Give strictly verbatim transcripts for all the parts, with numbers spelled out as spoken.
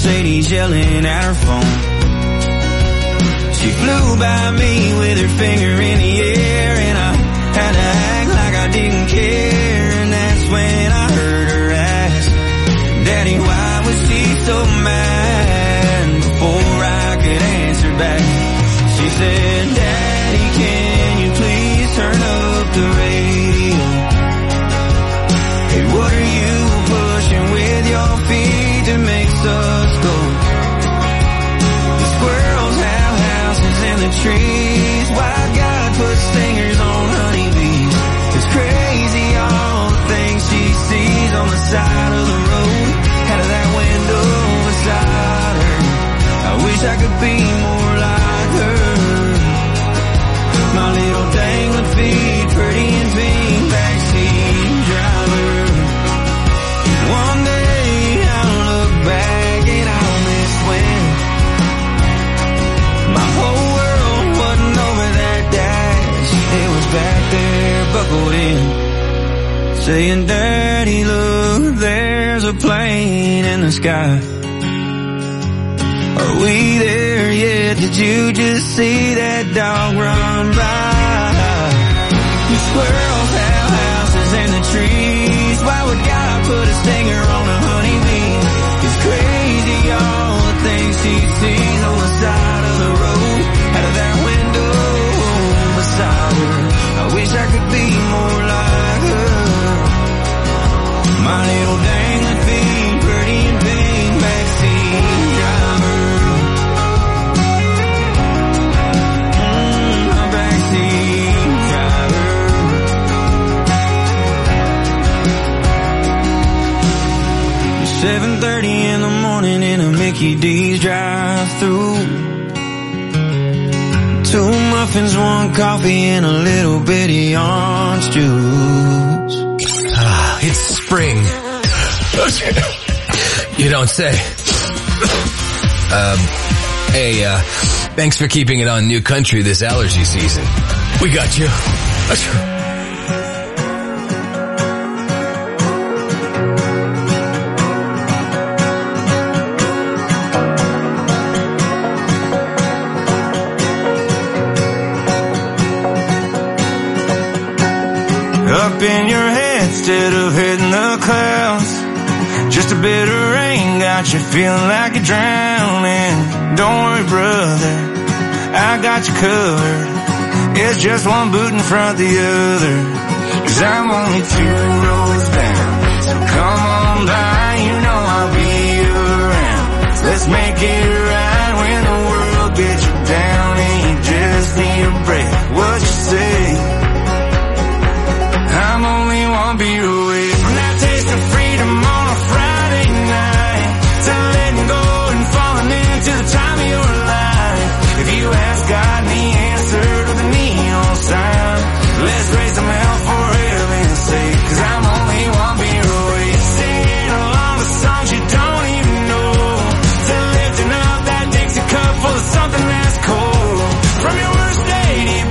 Mercedes yelling at her phone. She flew by me with her finger in the air, and I had to act like I didn't care. And that's when I heard her ask, Daddy, why was she so mad? Before I could answer back, she said, Daddy, can you please turn up the radio? Hey, what are you pushing with your feet that makes us go? The squirrels have houses in the trees. Why God put stingers on honeybees? It's crazy all the things she sees on the side of the road, out of that window beside her. I wish I could be more like her. My little dangling feet, pretty and pink, backseat driver. One day I'll look back and I'll miss when my whole world wasn't over that dash. It was back there buckled in, saying, Daddy, look, there's a plane in the sky. Are we there yet? Did you just see that dog run by? The squirrels have houses in the trees. Why would God put a stinger on a honeybee? It's crazy all the things she sees on the side of the road, out of that window beside her. I wish I could be more like her. My little dangling feet, pretty and pink, backseat driver. Mm, my backseat driver. seven thirty in the morning in a Mickey D's drive-thru. Two muffins, one coffee, and a little bitty orange juice. Ah, it's spring. You don't say. Um, hey, uh, thanks for keeping it on New Country this allergy season. We got you. Up in your head instead of hitting the clouds. Just a bit of rain got you feeling like you're drowning. Don't worry, brother, I got you covered. It's just one boot in front of the other. Cause I'm only two roads down, so come on by, you know I'll be around. Let's make it right when the world gets you down and you just need a break. What you say? I'm only one beer away from that taste of freedom on a Friday night, to letting go and falling into the time of your life. If you ask God and the answer to the neon sign, let's raise some hell for heaven's sake. Cause I'm only one beer away, singing along the songs you don't even know, to lifting up that Dixie cup full of something that's cold. From your worst day to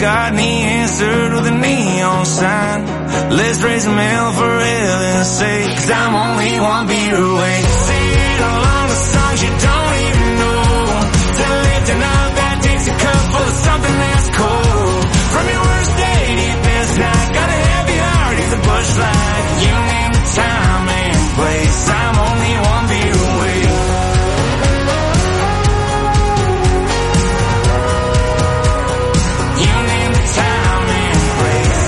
got any answer with a neon sign. Let's raise some hell for heaven's sake, 'cause I'm only one beer away. Sing along the songs you don't even know, to lifting up that Dixie cup full of something that's cold. From your worst day to your best night, got a heavy heart, he's a bush light. You name the time and place, I'm only one beer away. You name the time and place.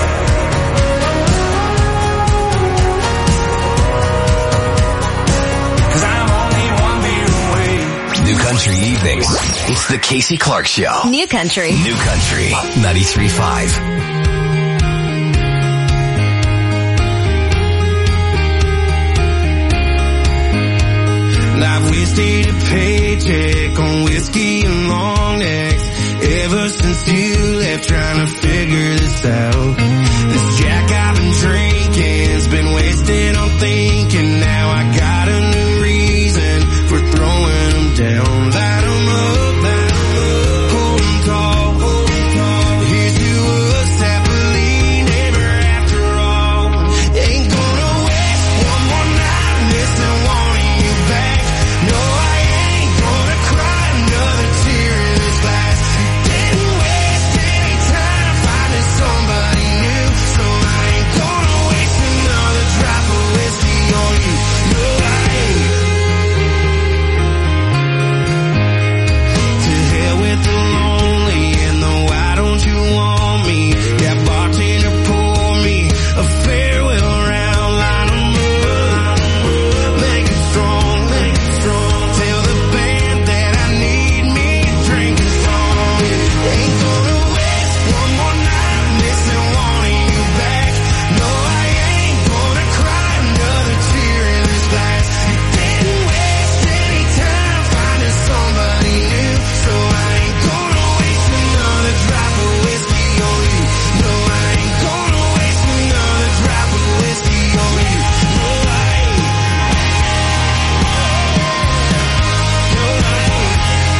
New Country Evenings. It's the Casey Clark Show. New Country. New Country ninety-three point five. I've wasted a paycheck on whiskey and long necks ever since you left, trying to figure this out. This Jack I've been drinking's been wasted on thinking. Now I got a new reason for throwing them down. Light them up, light them up, hold them tall, hold them tall. Here's to us happily ever after all. Ain't gonna waste one more night missing wanting you back. No, I ain't gonna cry another tear in this glass. Didn't waste any time finding somebody new, so I ain't gonna waste another drop of whiskey on you. No, I ain't. To hell with the lonely and the why don't you want me? That bartender pour me a farewell round, line 'em up, make it strong, make it strong. Tell the band that I need me a drink and song. Ain't gonna waste one more night missing wanting you back. No, I ain't gonna cry another tear in this glass. You didn't waste any time finding somebody new, so I ain't gonna waste another drop of whiskey on you. No, I ain't gonna waste another drop of whiskey on you. No, I ain't. No, I ain't.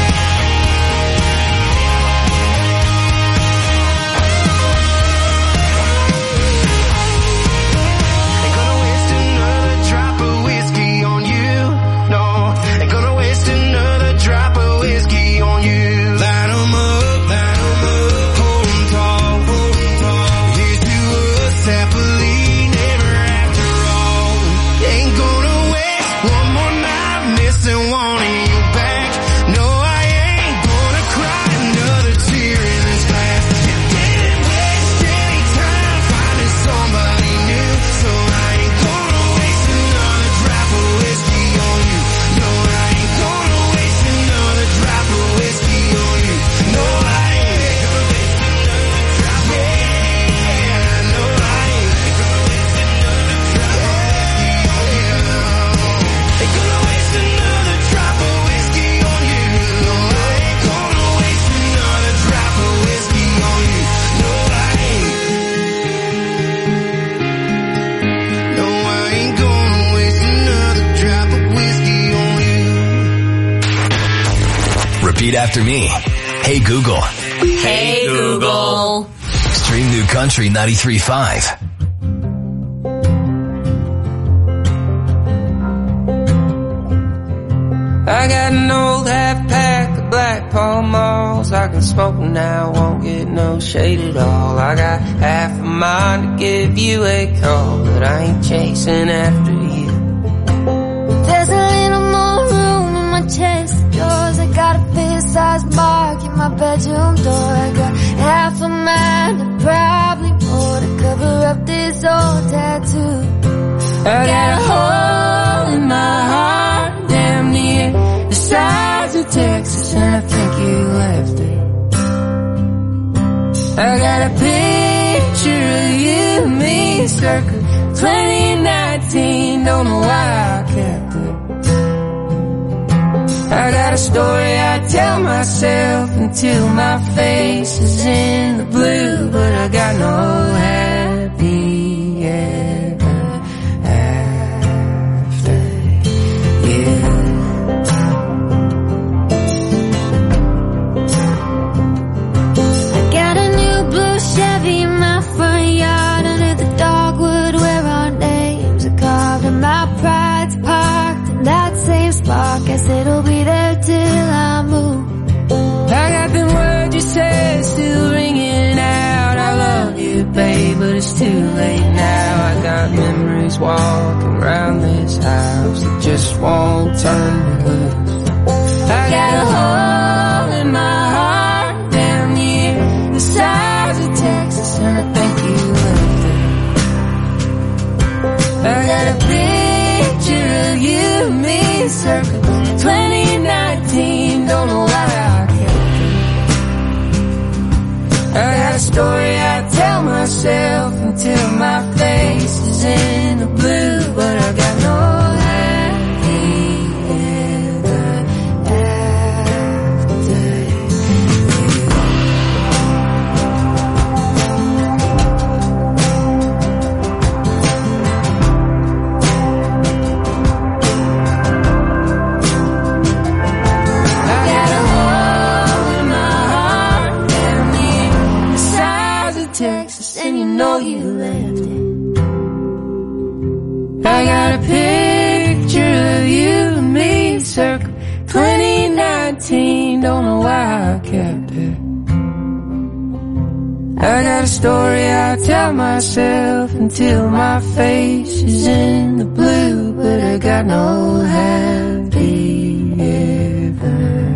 Ain't gonna waste another drop of whiskey on you. No, ain't gonna waste another drop of whiskey on you. Light 'em up, light 'em up, hold 'em tall, hold 'em tall. Here's to us happily never after all. Ain't gonna waste one more night missing wanting you back. No, I ain't gonna cry another tear in this glass. You didn't waste any time finding somebody new, so I ain't gonna waste another drop of whiskey on you. No, I ain't gonna waste another drop of whiskey on you. No, I ain't gonna waste another drop of yeah, no, I ain't gonna waste another drop of whiskey on you. Ain't gonna waste another drop of whiskey on you. No, I ain't gonna waste another drop of whiskey on you. No, I ain't. No, I ain't gonna waste another drop of whiskey on you. Repeat after me. Hey Google. Hey, Google. Stream New Country ninety-three point five. I got an old half pack of Black Pall Malls. I can smoke them now, won't get no shade at all. I got half a mind to give you a call, but I ain't chasing after you. There's a little more room in my chest of drawers. I got a fist-sized mark in my bedroom door. I got half a mind and probably more to cover up this old tattoo. I got a hole in my heart, damn near the size of Texas, and I think you left it. I got a picture of you and me circa twenty nineteen, don't know why I kept it. I got a story I tell myself until my face is in the blue, but I got no happy ever after you. I got a new blue my pride's parked in that same spot. Guess it'll be there till I move. I got them words you said still ringing out. I love you, babe, but it's too late now. I got memories walking around this house that just won't turn me loose. I got a hole in my heart down near the size of Texas, and I think you left it. I got a picture of you and me circa twenty nineteen, don't know why I I got a story I tell myself until my face is in the blue, but I got no happy ever after I got a hole in my heart down near the size of Texas, and you know you left it. I got a picture of you and me circa twenty nineteen, don't know why I kept it. I got a story I tell myself until my face is in the blue, but I got no happy ever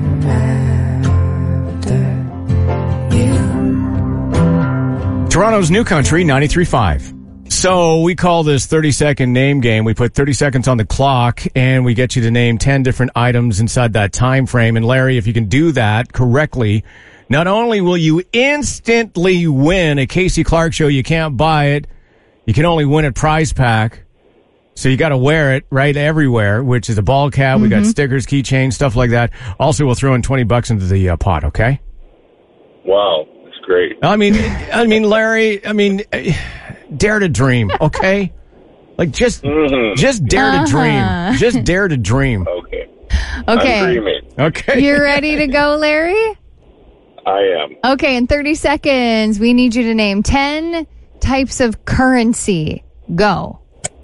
after you. Toronto's New Country, ninety-three point five. So we call this thirty-second name game. We put thirty seconds on the clock, and we get you to name ten different items inside that time frame. And Larry, if you can do that correctly, not only will you instantly win a Casey Clark show, you can't buy it. You can only win a prize pack. So you got to wear it right everywhere, which is a ball cap. Mm-hmm. We got stickers, keychains, stuff like that. Also, we'll throw in twenty bucks into the uh, pot, okay? Wow, that's great. I mean, I mean, Larry, I mean, dare to dream, okay? Like, just mm-hmm. just dare uh-huh. to dream. Just dare to dream. Okay. Okay. I'm dreaming. Okay. You're ready to go, Larry? I am. Okay, in thirty seconds, we need you to name ten types of currency. Go.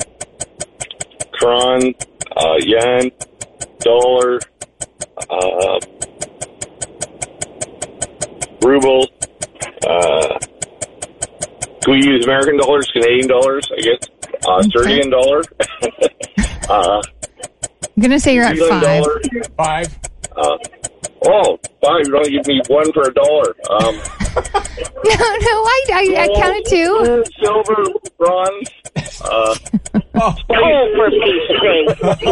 Kron, uh, yen, dollar, uh, ruble, uh, can we use American dollars, Canadian dollars, I guess, uh, Australian dollar, uh, I'm going to say you're at five. Dollar. Five. Uh, oh, five, you're going to give me one for a dollar. Um, no, no, I, I, I counted two. Silver, bronze, uh, oh, for Pete's sake.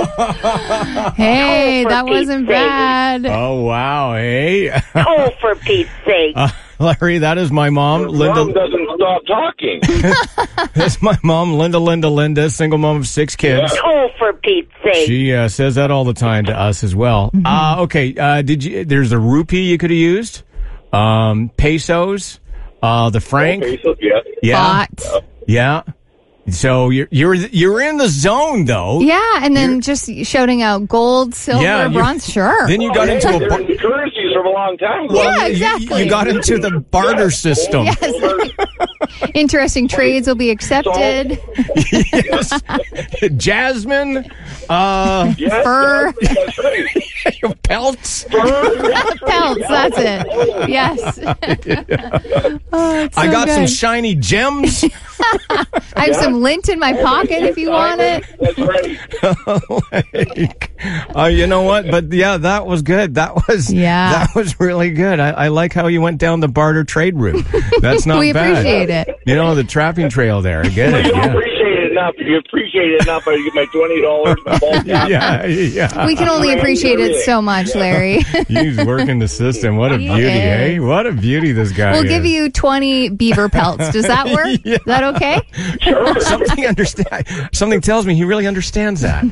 Hey, oh, that wasn't sake. bad. Oh, wow, hey. Oh, for Pete's sake. Uh, Larry, that is my mom, Linda. Mom doesn't stop talking. That's my mom, Linda, Linda, Linda, single mom of six kids. Yeah. Oh, for Pete's sake. She uh, says that all the time to us as well. Mm-hmm. Uh, okay, uh, did you? There's a rupee you could have used, um, pesos, uh, the franc. Oh, pesos, yeah. Yeah. Bot. Yeah. So you're you're you're in the zone though. Yeah, and then You're, just shouting out gold, silver, yeah, bronze. Sure. Then you got oh, into yeah, a bar- the currencies from a long time ago. Yeah, you- exactly. You, got into the barter system. Yes. Interesting trades will be accepted. Yes. Jasmine, uh, Yes, Fur. that's right. pelts. Pelts, that's it. Yes. Oh, it's so I got good. some shiny gems. I have some lint in my pocket if you want it. That's right. like, uh, you know what? But yeah, that was good. That was Yeah. that was really good. I, I like how you went down the barter trade route. That's not We bad. appreciate it. You know, the trapping trail there. I get it. You don't Yeah. appreciate it enough. You appreciate it enough. I get my twenty dollars, my ball cap. Yeah, yeah. We can only appreciate it so much, Larry. He's working the system. What a He beauty, is. eh? What a beauty this guy We'll is. give you twenty beaver pelts. Does that work? Yeah. Is that okay? Sure. Something understand. Something tells me he really understands that.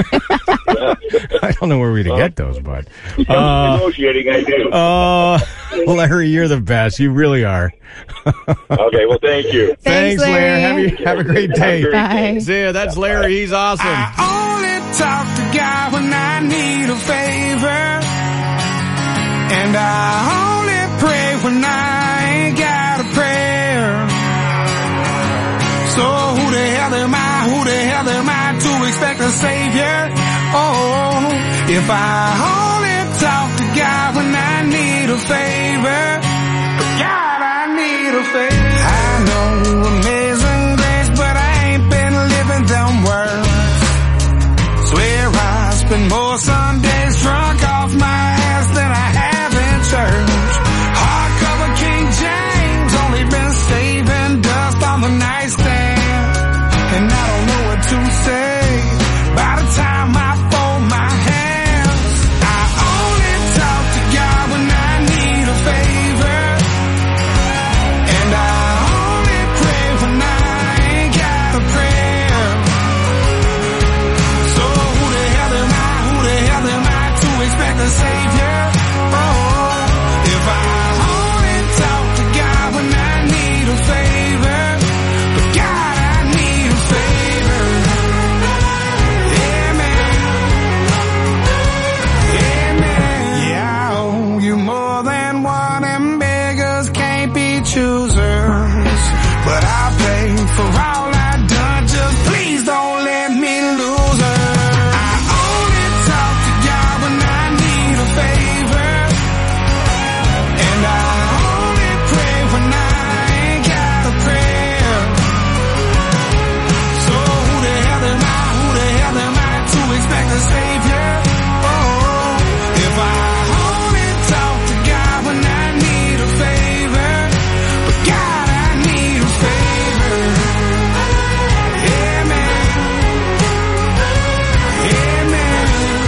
I don't know where we to get those, but uh, Negotiating, I do. uh, Larry, you're the best. You really are. Okay, well, thank you. Thanks, Larry. Have, you, have a great day. Bye. See ya. That's Larry. He's awesome. I only talk to God when I need a favor, and I only pray when I ain't got a prayer. So who the hell am I? Who the hell am I to expect a savior. Oh, if I only talk to God when I need a favor. God, I need a favor. I know amazing grace, but I ain't been living them words. Swear I spend more Sundays drunk off my ass than I have in church. Hardcover King James, only been saving dust on the nightstand. And I don't know what to say by the time I fold my hands. I only talk to God when I need a favor. And I only pray when I ain't got a prayer. So who the hell am I, who the hell am I to expect a savior? Oh, if I only talk to God when I need a favor. But God, I need a favor. Amen. Amen. Yeah, I owe you more than one, and beggars can't be choosers. But I'll pay for all I've done, just please don't let me lose her. I only talk to God when I need a favor. And I only pray when I ain't got a prayer. So who the hell am I, who the hell am I to expect a savior? Oh, if I only talk to God when I need a favor. But God, I need a favor. Amen. Amen.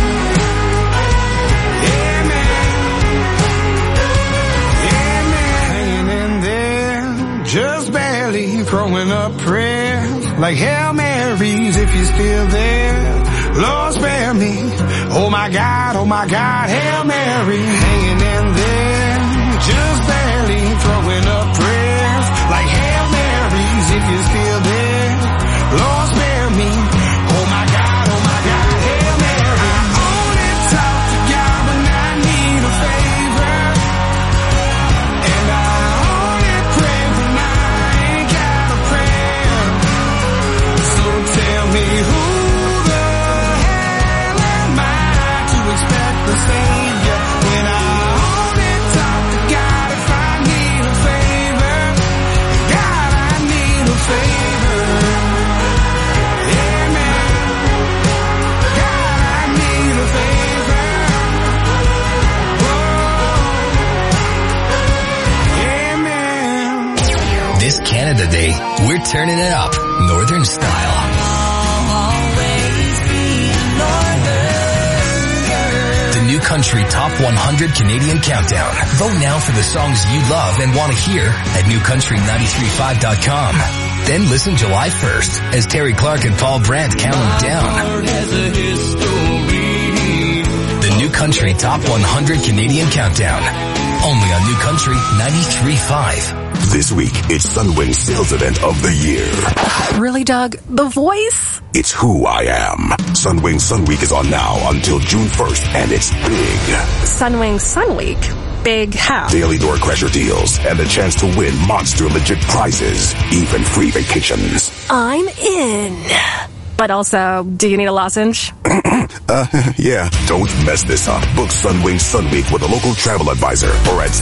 Amen. Hanging in there, just barely throwing up prayers like Hail Marys if you're still there. Lord, spare me. Oh my God, oh my God, Hail Mary. Hanging in there, just barely throwing up prayers like Hail Marys if you're still there. Lord, spare me. Oh my God, oh my God, Hail Mary. I only talk to God when I need a favor. And I only pray when I ain't got a prayer. So tell me who the hell am I to expect the savior when I only talk to God if I need a favor. God, I need a favor. Amen. God, I need a favor. Whoa. Amen. This Canada Day, we're turning it up. Northern style. The New Country Top one hundred Canadian Countdown. Vote now for the songs you love and want to hear at new country nine three five dot com. Then listen July first as Terry Clark and Paul Brandt count them down. The New Country Top one hundred Canadian Countdown. Only on New Country ninety-three point five. This week, it's Sunwing Sales Event of the Year. Really, Doug? The Voice? It's who I am. Sunwing Sun Week is on now until June first, and it's big. Sunwing Sun Week? Big how? Daily door crasher deals and the chance to win monster legit prizes, even free vacations. I'm in. But also, do you need a lozenge? uh, yeah. Don't mess this up. Book Sunwing Sun Week with a local travel advisor or at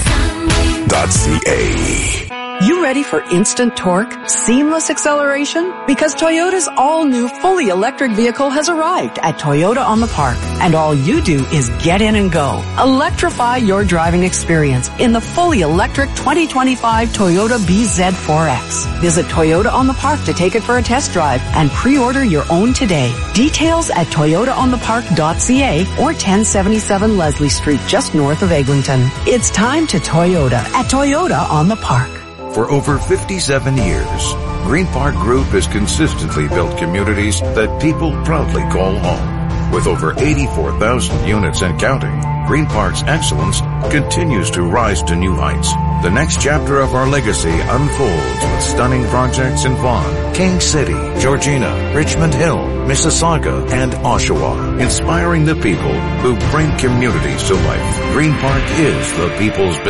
.ca. You ready for instant torque, seamless acceleration? Because Toyota's all-new fully electric vehicle has arrived at Toyota on the Park. And all you do is get in and go. Electrify your driving experience in the fully electric twenty twenty-five Toyota B Z four X. Visit Toyota on the Park to take it for a test drive and pre-order your own today. Details at toyota on the park dot c a or ten seventy-seven Leslie Street, just north of Eglinton. It's time to Toyota at Toyota on the Park. For over fifty-seven years, Green Park Group has consistently built communities that people proudly call home. With over eighty-four thousand units and counting, Green Park's excellence continues to rise to new heights. The next chapter of our legacy unfolds with stunning projects in Vaughan, King City, Georgina, Richmond Hill, Mississauga, and Oshawa, inspiring the people who bring communities to life. Green Park is the people's builder.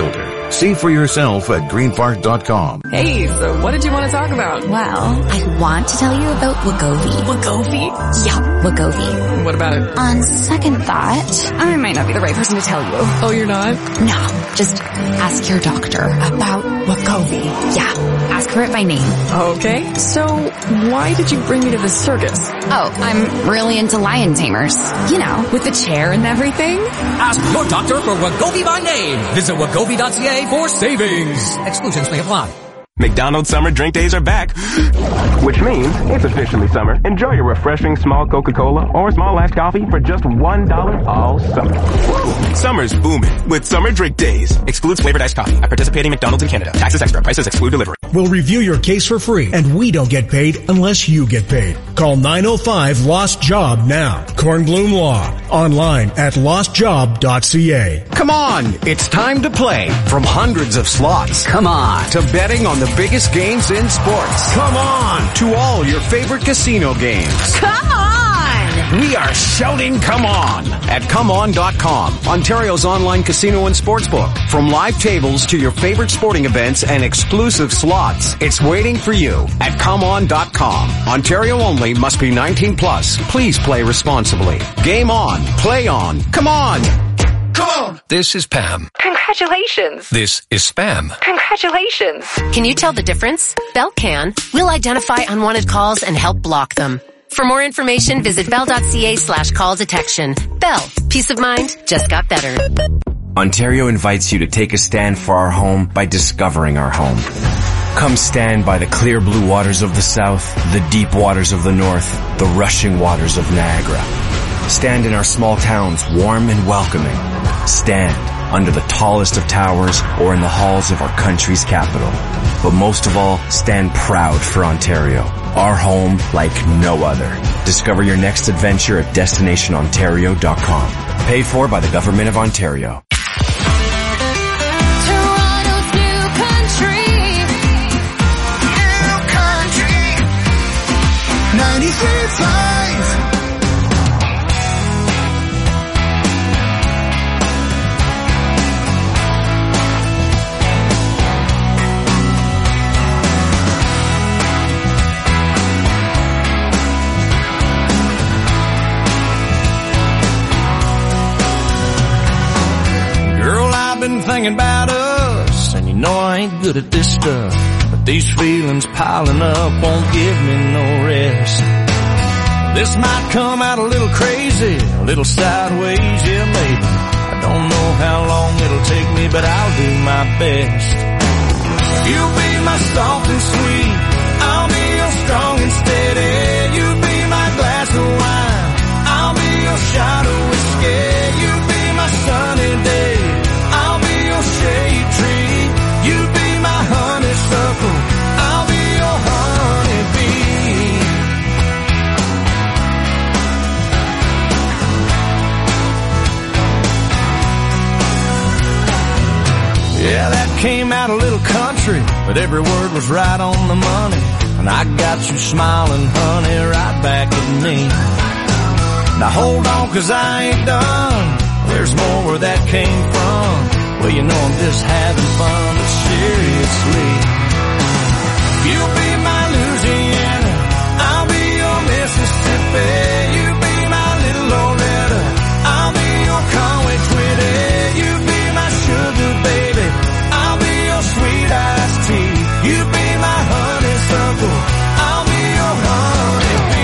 See for yourself at green park dot com. Hey, so what did you want to talk about? Well, I want to tell you about Wegovy. Wegovy? Yeah, Wegovy. What about it? On second thought, I might not be the right person to tell you. Oh, you're not? No, just ask your doctor about Wegovy. Yeah, ask for it by name. Okay, so why did you bring me to this circus? Oh, I'm really into lion tamers. You know, with the chair and everything. Ask your doctor for Wegovy by name. Visit wegovy dot c a for savings. Exclusions may apply. McDonald's Summer Drink Days are back, which means it's officially summer. Enjoy your refreshing small Coca-Cola or small iced coffee for just one dollar all summer. Woo! Summer's booming with Summer Drink Days. Excludes flavored iced coffee at participating McDonald's in Canada. Taxes extra. Prices exclude delivery. We'll review your case for free, and we don't get paid unless you get paid. Call nine oh five lost job now. Kornblum Law. Online at lost job dot c a. Come on, it's time to play. From hundreds of slots. Come on. To betting on the biggest games in sports. Come on. To all your favorite casino games. Come on. We are shouting come on at come on dot com, Ontario's online casino and sportsbook. From live tables to your favorite sporting events and exclusive slots, it's waiting for you at come on dot com. Ontario only, must be nineteen plus. Please play responsibly. Game on. Play on. Come on. Come on! This is Pam. Congratulations. This is Spam. Congratulations. Can you tell the difference? Bell can. We'll identify unwanted calls and help block them. For more information, visit bell dot c a slash call detection. Bell. Peace of mind just got better. Ontario invites you to take a stand for our home by discovering our home. Come stand by the clear blue waters of the south, the deep waters of the north, the rushing waters of Niagara. Stand in our small towns, warm and welcoming. Stand under the tallest of towers or in the halls of our country's capital. But most of all, stand proud for Ontario, our home like no other. Discover your next adventure at destination ontario dot com. Paid for by the Government of Ontario. Toronto's new country. New country. ninety-three point five. Been thinking about us, and you know I ain't good at this stuff, but these feelings piling up won't give me no rest. This might come out a little crazy, a little sideways, yeah maybe. I don't know how long it'll take me, but I'll do my best. You'll be my soft and sweet, I'll be your strong and steady. You be my glass of wine, I'll be your shot of whiskey. You be my sunny day, shade tree. You be my honeysuckle, I'll be your honeybee. Yeah, that came out a little country, but every word was right on the money. And I got you smiling, honey, right back at me. Now hold on, 'cause I ain't done. There's more where that came from. Well, you know I'm just having fun, but seriously. You'll be my Louisiana, I'll be your Mississippi. You be my little Loretta, I'll be your Conway Twitty. You be my sugar baby, I'll be your sweet iced tea. You be my honeysuckle, I'll be your honeybee.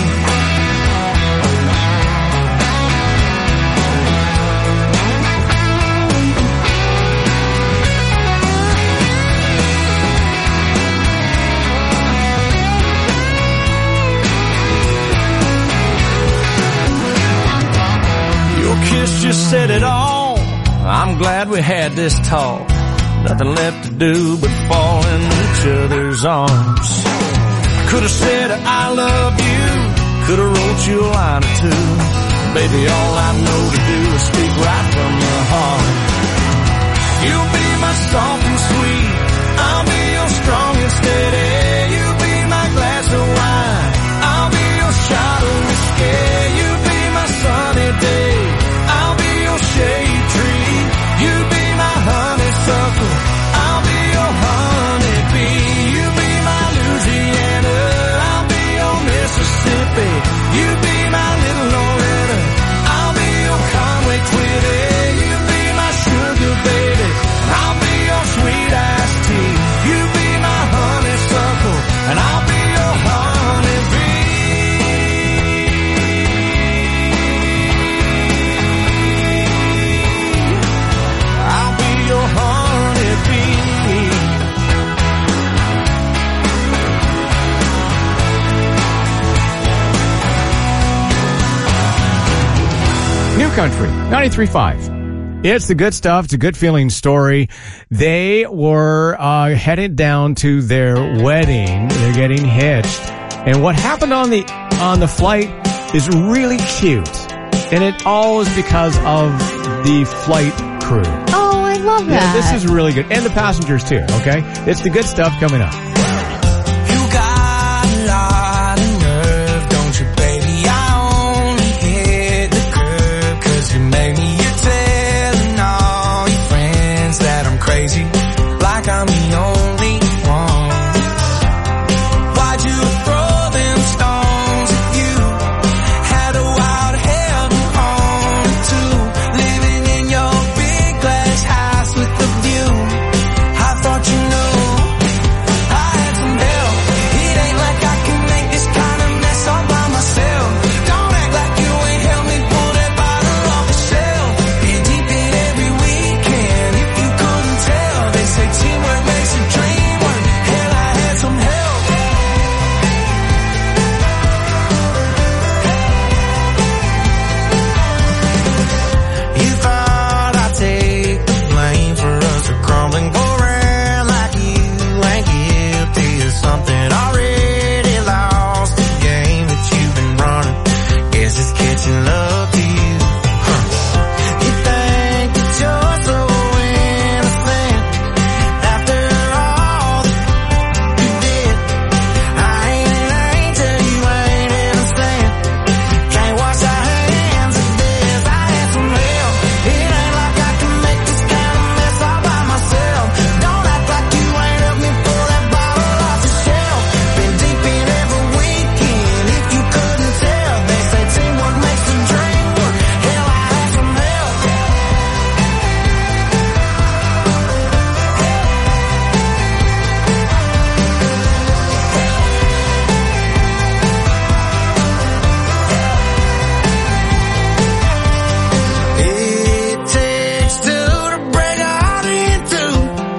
Kiss just said it all. I'm glad we had this talk. Nothing left to do but fall in each other's arms. Could have said I love you, could have wrote you a line or two. Baby, all I know to do is speak right from the heart. You'll be my soft and sweet, I'll be your strong and steady. You be my glass of wine, I'll be your shot of whiskey. You be my sunny day, shade tree. You be my honeysuckle, Country, ninety-three point five. It's the good stuff. It's a good feeling story. They were uh, headed down to their wedding. They're getting hitched. And what happened on the on the flight is really cute. And it all is because of the flight crew. Oh, I love that. Yeah, this is really good. And the passengers, too, okay? It's the good stuff coming up. You got a lot of nerve, don't you, baby? I only hit the curb 'cause you made me. Crazy, like I'm the only one. Why'd you throw them stones if you had a wild heaven on too? Living in your big glass house with the view. I thought you knew I had some help. It ain't like I can make this kind of mess all by myself. Don't act like you ain't helped me pull that bottle off the shelf. Been deep in every weekend. If you couldn't tell, they say teamwork makes a dream work. Hell, I had some help. You thought I'd take the blame for us to crumbling, go around like you ain't guilty of something already lost. The game that you've been running, guess it's catching up to you. Huh. You think that you're so innocent after all that you did. I ain't an angel, you ain't innocent. Can't wash our hands of this. I had some help. It ain't like I can make this kind of mess all by myself. Don't act like you ain't helped me pull that bottle off the shelf. Been deep in every weekend. If you couldn't tell, they say teamwork makes the dream work. Hell, I had some help. It takes two to break a heart in two.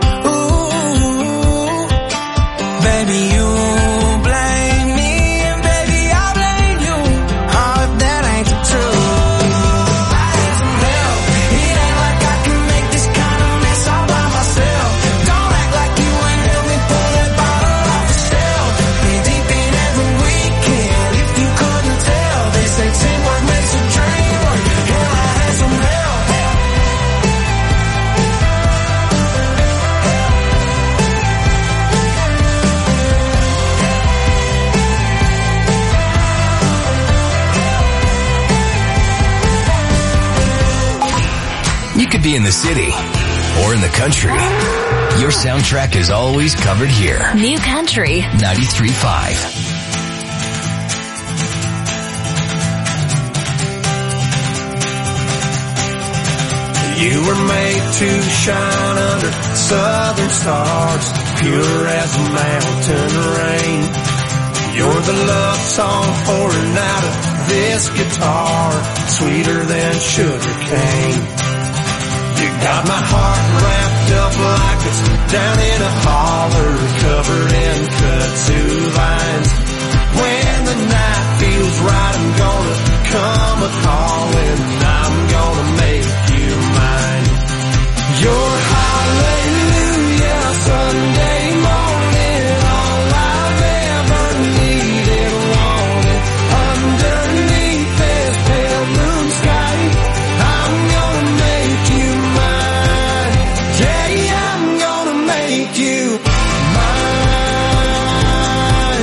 Ooh, baby, you blame me, and baby, I blame you. Oh, if that ain't the truth. I had some help. It ain't like I can make this kind of mess all by myself. Don't act like you ain't helped me pull that bottle off the shelf. Been deep in every weekend. If you couldn't tell, they say teamwork makes a dream work. Hell, I had some help. You could be in the city or in the country. Your soundtrack is always covered here. New Country. ninety-three point five. You were made to shine under southern stars, pure as a mountain rain. You're the love song pouring out of this guitar, sweeter than sugar cane. You got my heart wrapped up like it's down in a holler, covered in kudzu vines. When the night feels right, I'm gonna come a-calling, I'm gonna make you mine. Your hallelujah Sunday morning, all I've ever needed, wanted. Underneath this pale moon sky, I'm gonna make you mine. Yeah, I'm gonna make you mine.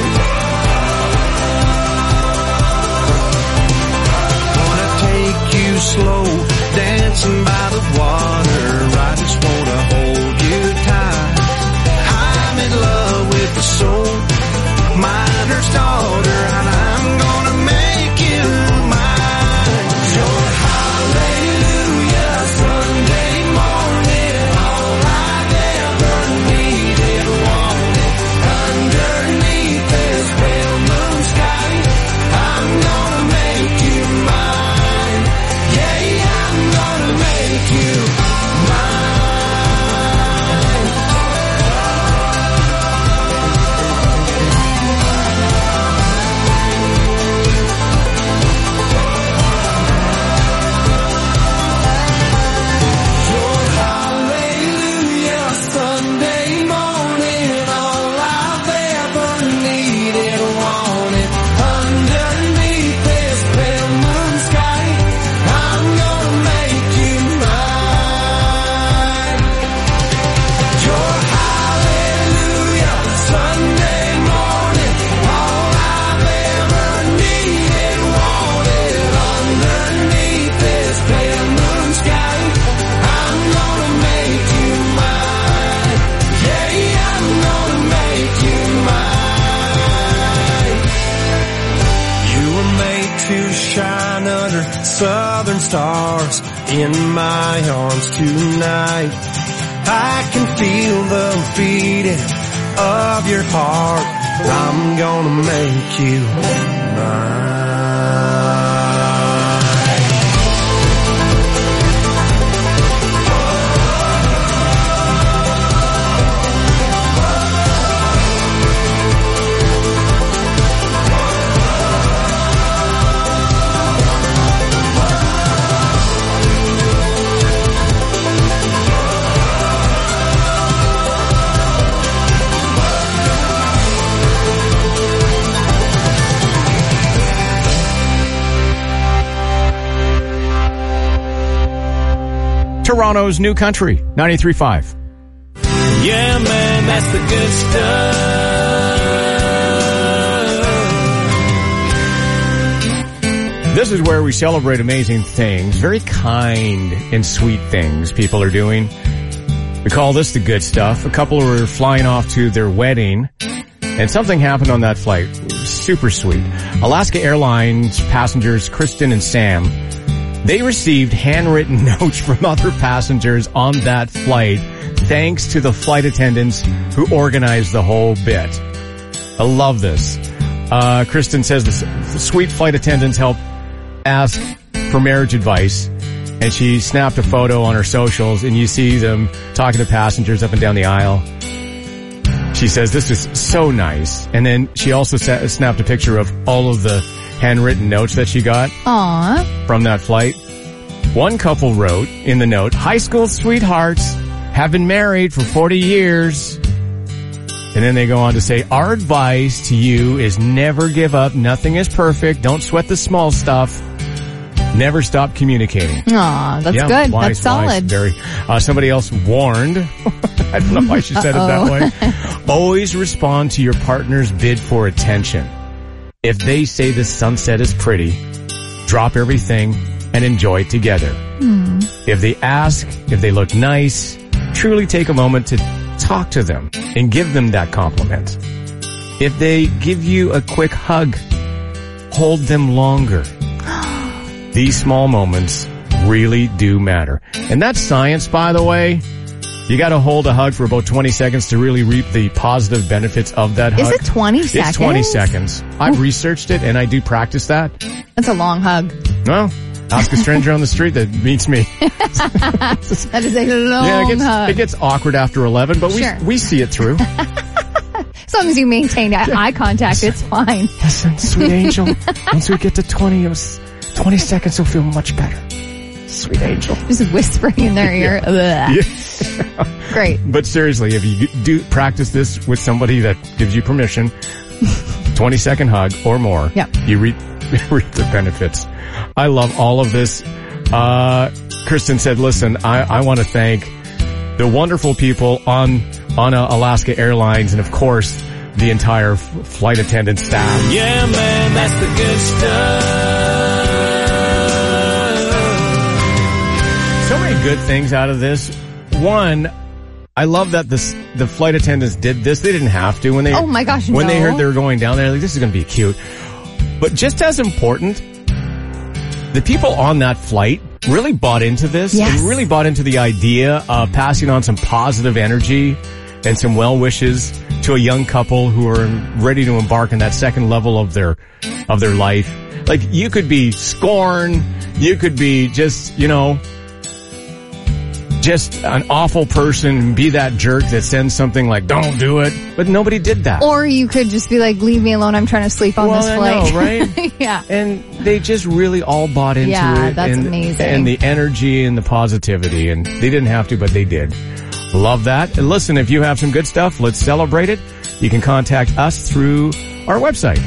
Wanna take you slow, dancing by the water. I just wanna hold you tight. I'm in love with the soul, miner's daughter, and I'm gonna make you mine. Your hallelujah Sunday morning, all I've ever needed, wanted. Underneath this pale moon sky, I'm gonna make you mine. Yeah, I'm gonna make southern stars in my arms tonight. I can feel the beating of your heart. I'm gonna make you mine. Toronto's New Country, ninety-three point five. Yeah, man, that's the good stuff. This is where we celebrate amazing things, very kind and sweet things people are doing. We call this the good stuff. A couple were flying off to their wedding, and something happened on that flight. Super sweet. Alaska Airlines passengers Kristen and Sam, they received handwritten notes from other passengers on that flight thanks to the flight attendants who organized the whole bit. I love this. Uh, Kristen says the, the sweet flight attendants help ask for marriage advice, and she snapped a photo on her socials, and you see them talking to passengers up and down the aisle. She says this is so nice. And then she also sa- snapped a picture of all of the handwritten notes that she got Aww. from that flight. One couple wrote in the note, high school sweethearts have been married for forty years. And then they go on to say, our advice to you is never give up. Nothing is perfect. Don't sweat the small stuff. Never stop communicating. Aw, that's yeah, good. Wise, that's solid. Wise, very. Uh, somebody else warned. I don't know why she said Uh-oh. it that way. Always respond to your partner's bid for attention. If they say the sunset is pretty, drop everything and enjoy it together. Hmm. If they ask, if they look nice, truly take a moment to talk to them and give them that compliment. If they give you a quick hug, hold them longer. These small moments really do matter. And that's science, by the way. You got to hold a hug for about twenty seconds to really reap the positive benefits of that hug. Is it twenty seconds? It's twenty seconds. I've researched it, and I do practice that. That's a long hug. Well, ask a stranger on the street that meets me. That is a long yeah, it gets, hug. it gets awkward after eleven, but we Sure. we see it through. As long as you maintain eye contact, it's fine. Listen, sweet angel, once we get to twenty, it was twenty seconds will feel much better. Sweet angel. Just whispering in their ear. Yeah. Yeah. Great. But seriously, if you do practice this with somebody that gives you permission, twenty second hug or more, yep. you reap, reap the benefits. I love all of this. Uh, Kristen said, listen, I, I want to thank the wonderful people on, on uh, Alaska Airlines and of course the entire f- flight attendant staff. Yeah, man, that's the good stuff. So many good things out of this. One, I love that this, the flight attendants did this. They didn't have to when they, Oh my gosh, when no. they heard they were going down there, like, this is going to be cute. But just as important, the people on that flight really bought into this Yes. and really bought into the idea of passing on some positive energy and some well wishes to a young couple who are ready to embark on that second level of their, of their life. Like, you could be scorned, you could be just, you know, just an awful person and be that jerk that sends something like, don't do it. But nobody did that. Or you could just be like, leave me alone, I'm trying to sleep on Well, this I flight. know, right? Yeah. And they just really all bought into Yeah, it. that's and, amazing. And the energy and the positivity. And they didn't have to, but they did. Love that. And listen, if you have some good stuff, let's celebrate it. You can contact us through our website.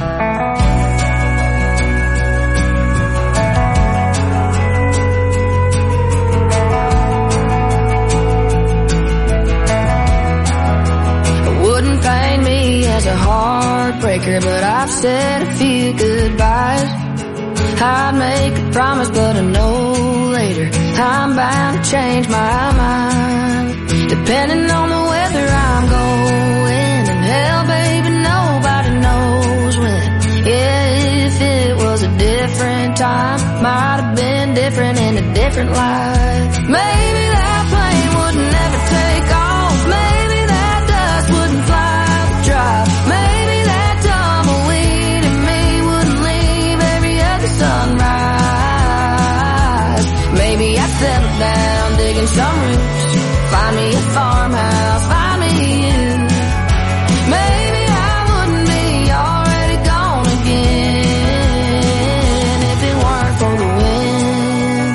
Wouldn't paint me as a heartbreaker, but I've said a few goodbyes. I'd make a promise, but I know later I'm bound to change my mind. Depending on the weather I'm going, and hell, baby, nobody knows when. Yeah, if it was a different time, might have been something different in a different life. Maybe that plane would never take off. Maybe that dust wouldn't fly the drive. Maybe that tumbleweed in me wouldn't leave every other sunrise. Maybe I'd settle down, digging some roots, find me a farmhouse, find me you. Maybe I wouldn't be already gone again if it weren't for the wind.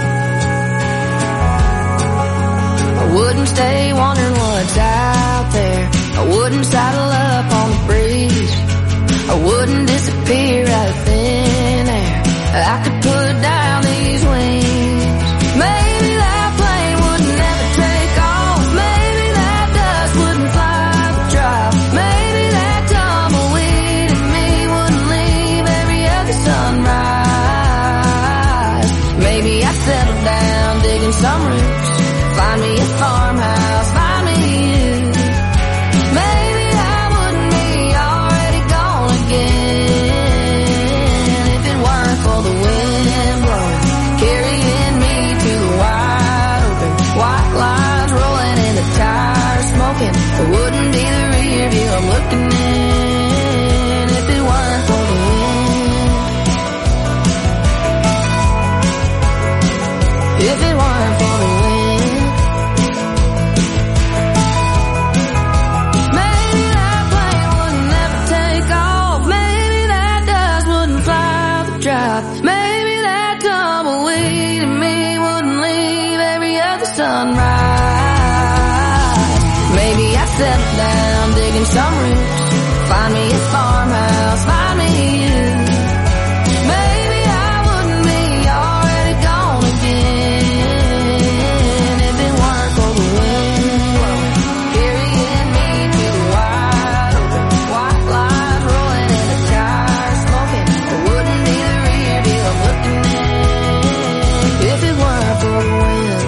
I wouldn't stay wondering what's out there. I wouldn't saddle up on the breeze. I wouldn't disappear out of thin air. I could put down these wings. Maybe that plane would never take off. Maybe that dust wouldn't fly the drive. Maybe that tumbleweed in me wouldn't leave every other sunrise. Maybe I'd settle down, digging some roots, find me a farmhouse, find me you. Maybe I wouldn't be already gone again if it weren't for the wind blowing, carrying me to the wide open. White lines rolling in the tires, smoking. It wouldn't be the rear view I'm looking in if it weren't for the wind. If it weren't for the wind. Maybe that plane would never take off. Maybe that dust wouldn't fly the drive. Maybe that tumbleweed in me wouldn't leave every other sunrise. Maybe I'd settle down, digging some roots, find me a farmhouse, find me you. Maybe I wouldn't be already gone again if it weren't for the wind carrying me to the wide open. White lines rolling in the tires, smoking. It wouldn't be the rear view I'm looking in if it weren't for the wind.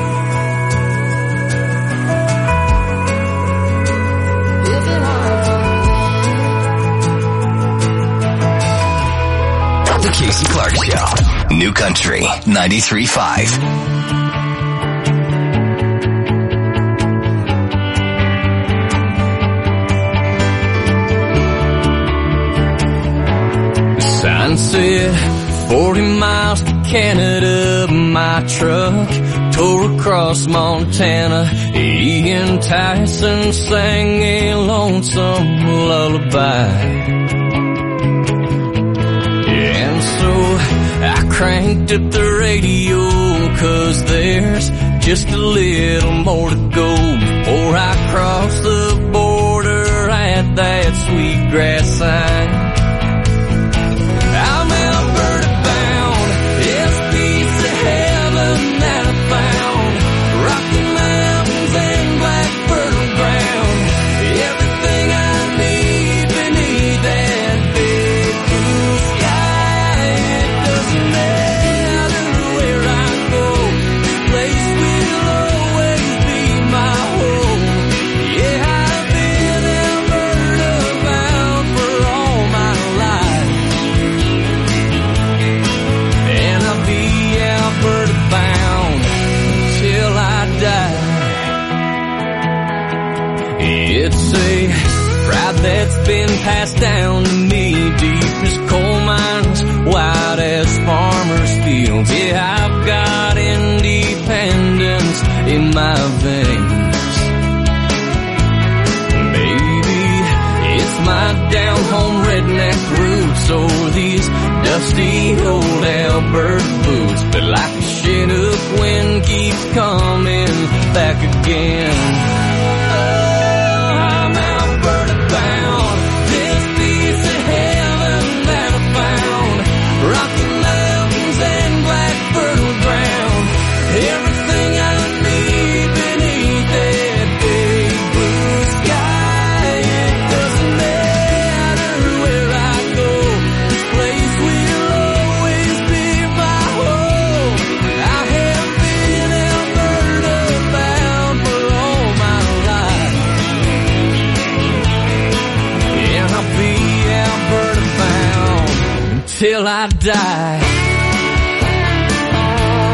If it weren't for the wind. The Casey Clark Show. New Country ninety-three point five. Sign said forty miles to Canada, my truck tore across Montana. Ian Tyson sang a lonesome lullaby. And so I cranked up the radio, 'cause there's just a little more to go before I cross the border at that Sweetgrass sign. I'm Alberta bound, it's a piece of heaven that I found. Rocky Mountains and black fertile ground, everything I need beneath that big blue sky. It doesn't matter where I go, this place will always be my home. Yeah, I've been Alberta bound for all my life, and I'll be Alberta bound till I die. It's a pride that's been passed down to me, deep as coal mines, wide as farmers' fields. Yeah, I've got independence in my veins. Maybe it's my down-home redneck roots, or these dusty old Alberta boots, but like a Chinook wind keeps coming back again. Oh, I'm Alberta bound, this piece of heaven that I found. Rocky Mountains and black fertile ground, everything I need beneath that big blue sky. It doesn't matter where I go, this place will always be my home. I have been Alberta bound for all my life, and I'll be Alberta bound until I die.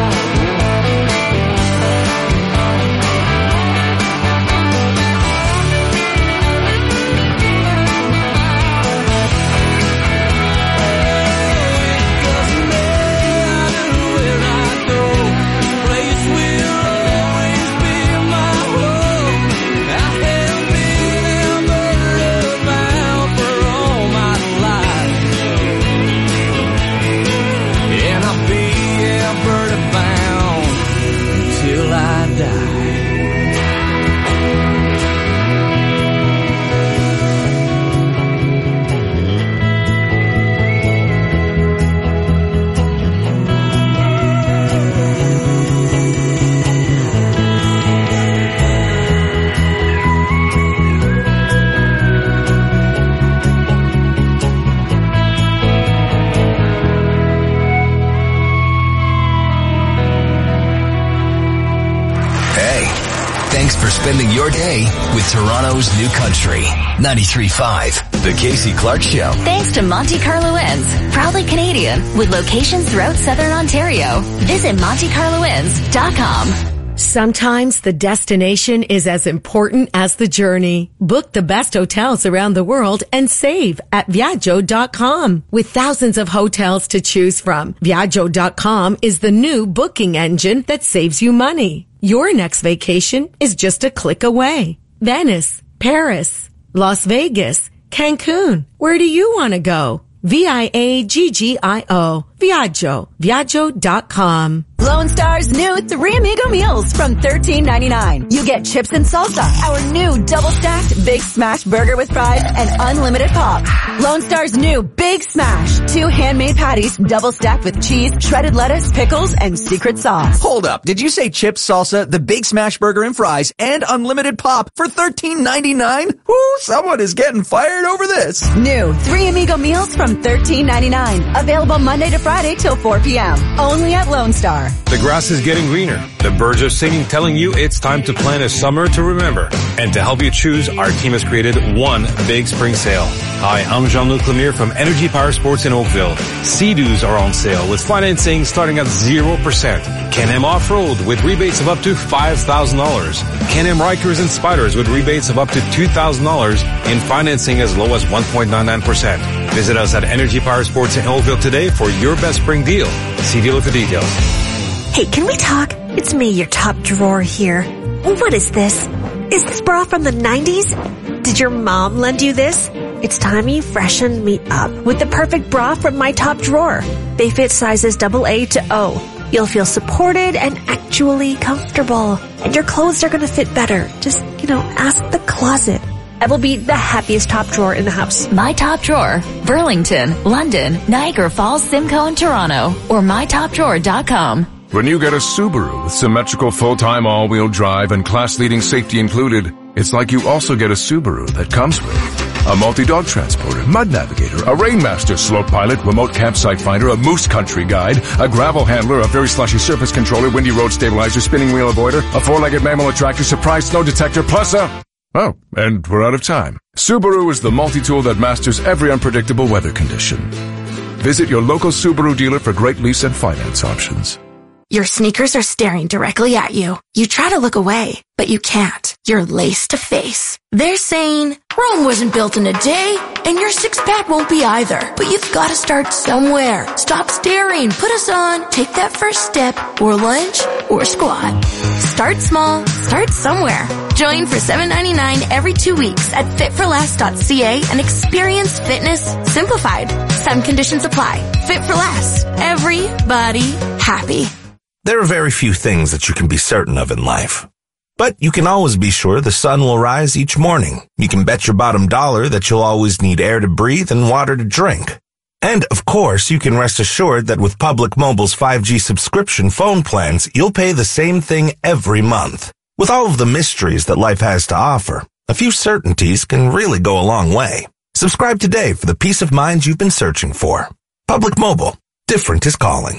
for spending your day with Toronto's New Country. ninety-three point five, The Casey Clark Show. Thanks to Monte Carlo Inns, proudly Canadian, with locations throughout Southern Ontario. Visit Monte Carlo Inns dot com. Sometimes the destination is as important as the journey. Book the best hotels around the world and save at Viaggio dot com. With thousands of hotels to choose from, Viaggio dot com is the new booking engine that saves you money. Your next vacation is just a click away. Venice, Paris, Las Vegas, Cancun. Where do you want to go? V I A G G I O. Viaggio. Viaggio dot com. Lone Star's new Three Amigo meals from thirteen ninety-nine. You get chips and salsa, our new double-stacked Big Smash burger with fries and unlimited pop. Lone Star's new Big Smash, two handmade patties double-stacked with cheese, shredded lettuce, pickles, and secret sauce. Hold up. Did you say chips, salsa, the Big Smash burger and fries, and unlimited pop for thirteen ninety-nine? Whoo, someone is getting fired over this. New Three Amigo meals from thirteen ninety-nine. Available Monday to Friday till four p.m. Only at Lone Star. The grass is getting greener. The birds are singing, telling you it's time to plan a summer to remember. And to help you choose, our team has created one big spring sale. Hi, I'm Jean-Luc Lemire from Energy Power Sports in Oakville. Sea-Doos are on sale with financing starting at zero percent. Can-Am Off-Road with rebates of up to five thousand dollars. Can-Am Rikers and Spiders with rebates of up to two thousand dollars and financing as low as one point nine nine percent. Visit us at Energy Power Sports in Oakville today for your best spring deal. See dealer for details. Hey, can we talk? It's me, your top drawer here. What is this? Is this bra from the nineties? Did your mom lend you this? It's time you freshen me up with the perfect bra from my top drawer. They fit sizes double A to O. You'll feel supported and actually comfortable. And your clothes are going to fit better. Just, you know, ask the closet. I will be the happiest top drawer in the house. My Top Drawer, Burlington, London, Niagara Falls, Simcoe, and Toronto, or my top drawer dot com. When you get a Subaru with symmetrical full-time all-wheel drive and class-leading safety included, it's like you also get a Subaru that comes with a multi-dog transporter, mud navigator, a Rainmaster slope pilot, remote campsite finder, a moose country guide, a gravel handler, a very slushy surface controller, windy road stabilizer, spinning wheel avoider, a four-legged mammal attractor, surprise snow detector, plus a... Oh, and we're out of time. Subaru is the multi-tool that masters every unpredictable weather condition. Visit your local Subaru dealer for great lease and finance options. Your sneakers are staring directly at you. You try to look away, but you can't. You're lace to face. They're saying, Rome wasn't built in a day, and your six-pack won't be either. But you've got to start somewhere. Stop staring. Put us on. Take that first step, or lunge, or squat. Start small. Start somewhere. Join for seven ninety-nine every two weeks at fit for less dot c a and experience fitness simplified. Some conditions apply. Fit for Less. Everybody happy. There are very few things that you can be certain of in life. But you can always be sure the sun will rise each morning. You can bet your bottom dollar that you'll always need air to breathe and water to drink. And, of course, you can rest assured that with Public Mobile's five G subscription phone plans, you'll pay the same thing every month. With all of the mysteries that life has to offer, a few certainties can really go a long way. Subscribe today for the peace of mind you've been searching for. Public Mobile. Different is calling.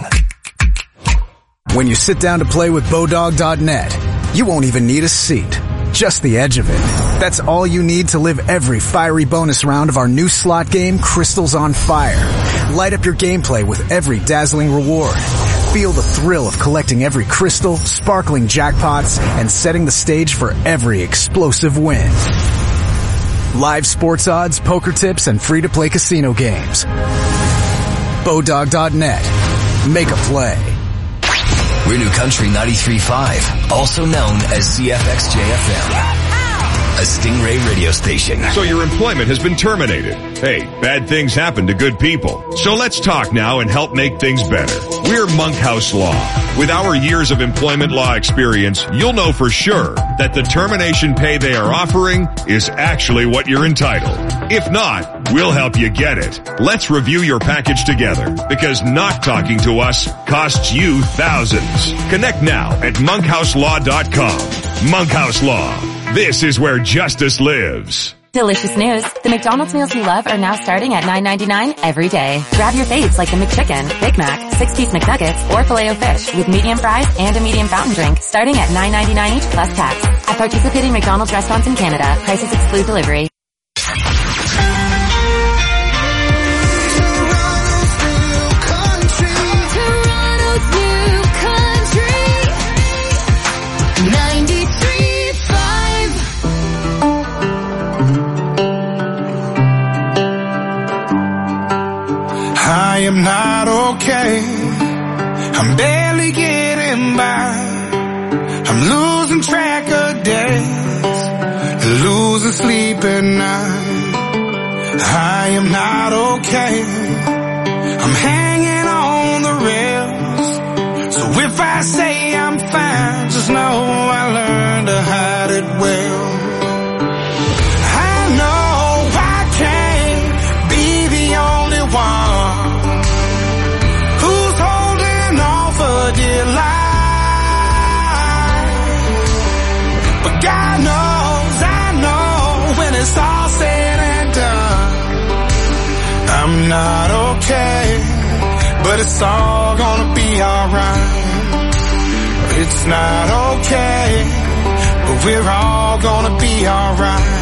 When you sit down to play with Bodog dot net, you won't even need a seat, just the edge of it. That's all you need to live every fiery bonus round of our new slot game, Crystals on Fire. Light up your gameplay with every dazzling reward. Feel the thrill of collecting every crystal, sparkling jackpots, and setting the stage for every explosive win. Live sports odds, poker tips, and free-to-play casino games. Bodog dot net. Make a play. We're New Country ninety-three point five, also known as C F X J F M, a Stingray radio station. So your employment has been terminated. Hey, bad things happen to good people. So let's talk now and help make things better. We're Monkhouse Law. With our years of employment law experience, you'll know for sure that the termination pay they are offering is actually what you're entitled. If not, we'll help you get it. Let's review your package together, because not talking to us costs you thousands. Connect now at monkhouse law dot com. Monkhouse Law. This is where justice lives. Delicious news. The McDonald's meals you love are now starting at nine ninety-nine every day. Grab your faves like the McChicken, Big Mac, six-piece McNuggets, or Filet-O-Fish with medium fries and a medium fountain drink starting at nine ninety-nine each plus tax. At participating McDonald's restaurants in Canada, prices exclude delivery. I am not okay. I'm barely getting by. I'm losing track of days and losing sleep at night. I am not okay. I'm hanging on the rails. So if I say I'm fine, just know I learned to hide it well. I know I can't be the only one dear life, but God knows, I know when it's all said and done, I'm not okay, but it's all gonna be alright. It's not okay, but we're all gonna be alright.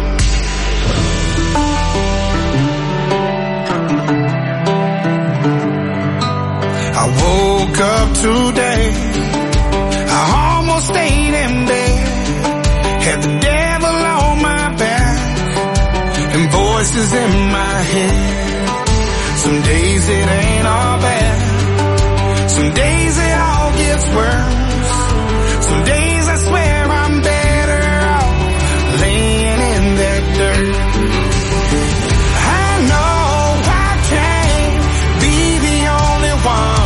I woke up today, I almost stayed in bed, had the devil on my back, and voices in my head. Some days it ain't all bad, some days it all gets worse, some days I swear I'm better off laying in that dirt. I know I can't be the only one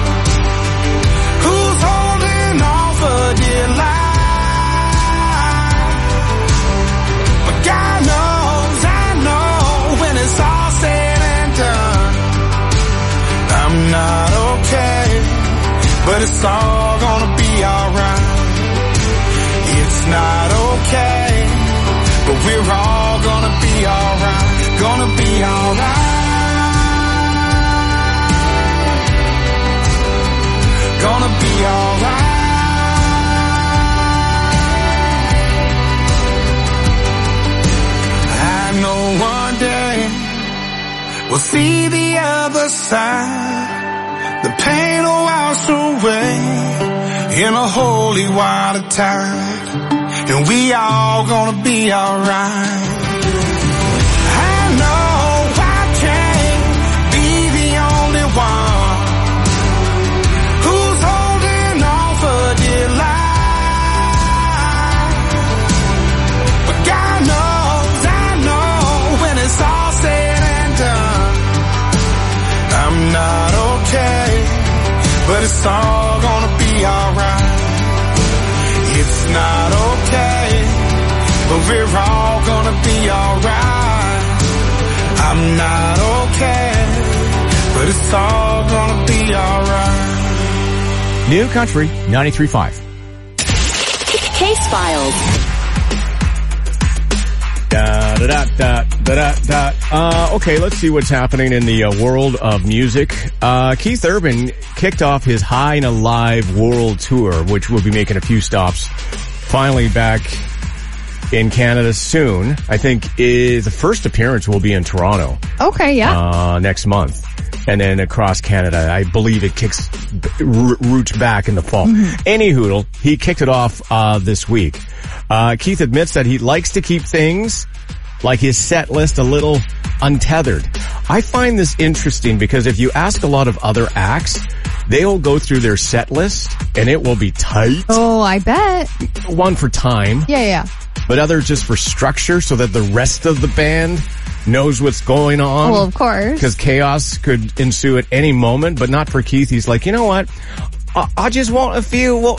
not okay, but it's all gonna be alright. It's not okay, but we're all gonna be alright. Gonna be alright. Gonna be alright. I know one day we'll see the other side. The pain will wash away in a holy water tide, and we all gonna be alright. I know I can't be the only one who's holding on for dear life, but God knows, I know when it's all said and done, I'm not okay, but it's all gonna be alright. It's not okay, but we're all gonna be alright. I'm not okay, but it's all gonna be alright. New Country ninety-three point five. Case Files. Da, da, da, da, da, da. Uh, okay, let's see what's happening in the uh, world of music. Uh, Keith Urban kicked off his High and Alive World Tour, which will be making a few stops. Finally back in Canada soon. I think is, the first appearance will be in Toronto. Okay, yeah. Uh, next month. And then across Canada. I believe it kicks, r- roots back in the fall. Mm-hmm. Anyhoodle, he kicked it off, uh, this week. Uh, Keith admits that he likes to keep things like his set list a little untethered. I find this interesting because if you ask a lot of other acts, they'll go through their set list and it will be tight. Oh, I bet. One for time. Yeah, yeah. But others just for structure so that the rest of the band knows what's going on. Well, of course. Because chaos could ensue at any moment, but not for Keith. He's like, you know what? I, I just want a few, well,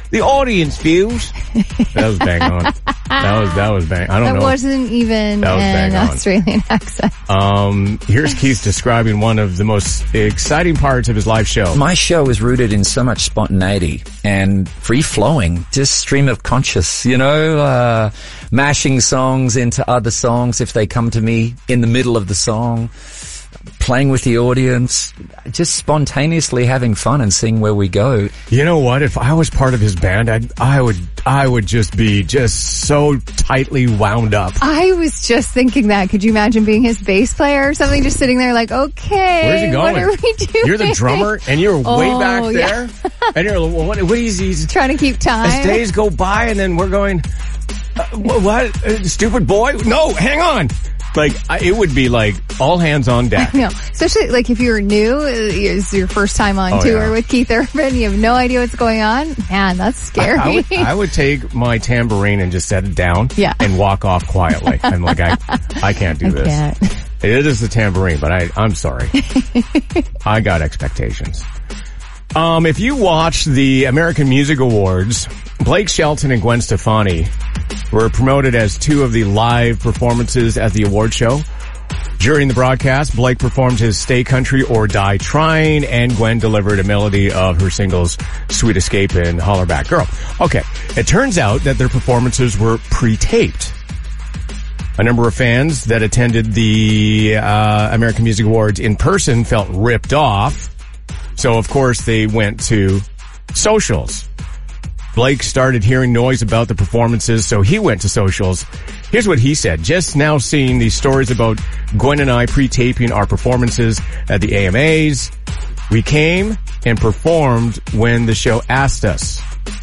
the audience views. That was bang on. That was, that was bang. I don't that know. That wasn't even that was an bang on. Australian accent. Um, here's Keith describing one of the most exciting parts of his live show. My show is rooted in so much spontaneity and free-flowing, just stream of conscious, you know, uh, mashing songs into other songs if they come to me in the middle of the song, playing with the audience, just spontaneously having fun and seeing where we go. You know what? If I was part of his band, I'd, I would, I would just be just so tightly wound up. I was just thinking that. Could you imagine being his bass player or something, just sitting there like, okay, where's he going? What are we doing? You're the drummer and you're oh, way back there. Yeah. And you're, what, what is he? Trying to keep time. As days go by and then we're going, uh, what? Uh, stupid boy? No, hang on. Like, it would be like all hands on deck. No, especially like if you're new, it's your first time on oh, tour yeah. with Keith Urban, you have no idea what's going on. Man, that's scary. I, I, would, I would take my tambourine and just set it down yeah. and walk off quietly. I'm like, I, I can't do I this. Can't. It is the tambourine, but I, I'm sorry. I got expectations. Um, if you watch the American Music Awards, Blake Shelton and Gwen Stefani were promoted as two of the live performances at the award show. During the broadcast, Blake performed his Stay Country or Die Trying, and Gwen delivered a melody of her singles Sweet Escape and Holler Back Girl. Okay, it turns out that their performances were pre-taped. A number of fans that attended the uh, American Music Awards in person felt ripped off. So, of course, they went to socials. Blake started hearing noise about the performances, so he went to socials. Here's what he said. Just now seeing these stories about Gwen and I pre-taping our performances at the A M As. We came and performed when the show asked us.